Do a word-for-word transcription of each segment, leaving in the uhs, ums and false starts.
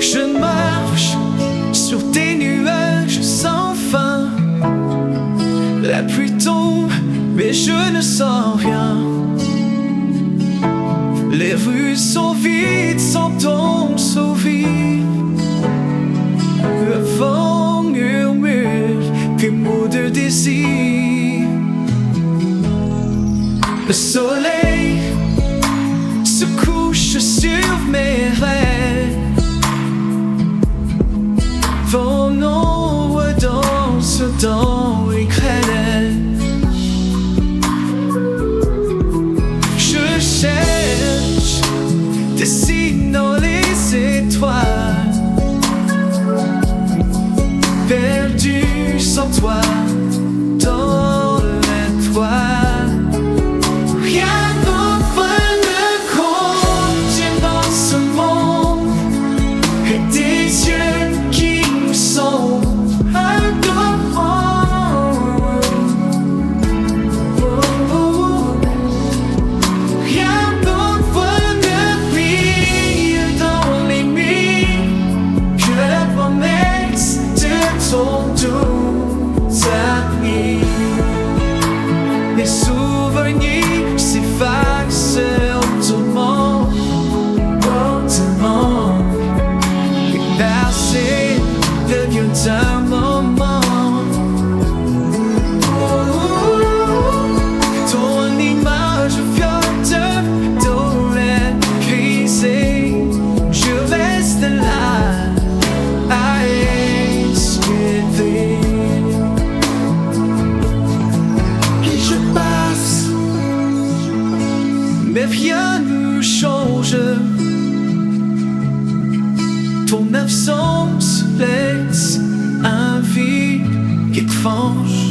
Je marche sur des nuages sans fin. La pluie tombe, mais je ne sens rien. Les rues sont vides sans ton sourire. Le vent murmure des mots de désir. Le soleil se couche sur mes rêves. Ton ombre danse dans les grêles. Je cherche des signes dans les étoiles, perdu sans toi dans l'étoile. Rien d'autre ne compte dans ce monde que tes yeux qui me sont adorants. Rien d'autre ne brille dans les nuits que la promesse de ton doux amis. Les souvenirs s'effacent lentement, lentement. Le passé devient un moment. Ton image flotte dans l'air brisé. Je reste là à espérer. Et je passe, mais rien ne change. Ton absence laisse un vide étrange.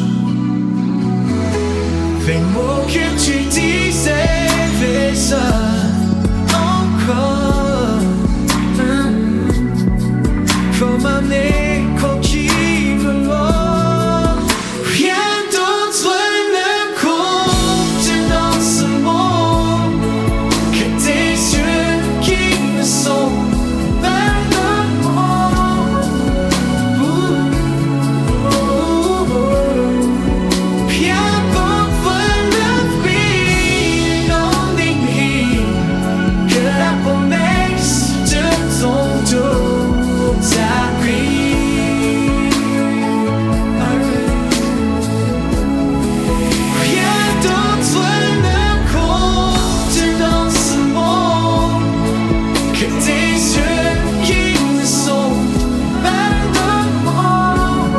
Les mots que tu disais résonnent encore, hum, comme un écho qui me mord. Rien d'autre ne compte dans ce monde que tes yeux qui me sont adorants. Rien d'autre ne brille dans les nuits que la promesse de ton doux amis. Rien d'autre ne compte dans ce monde que tes yeux qui me sont adorants.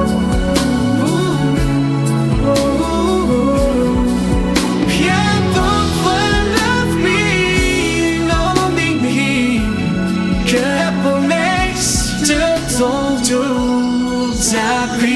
Rien d'autre ne brille dans les nuits que la promesse de ton doux amis.